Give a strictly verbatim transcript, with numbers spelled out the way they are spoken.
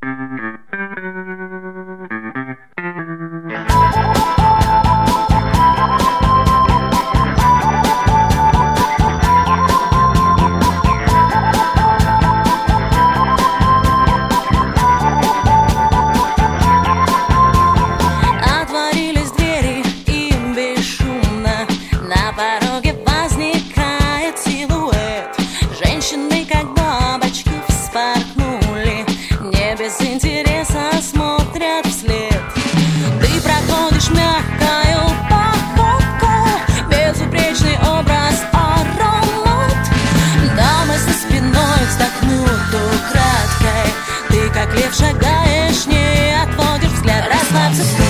Отворились двери, и бесшумно на пороге возникает силуэт женщины, как бабочки вспорхнули, не без интереса смотрят вслед. Ты проходишь мягкою походку, безупречный образ, аромат. Дамы за спиной вздохнут украдкой, ты как лев шагаешь, не отводишь взгляд. Расслабься.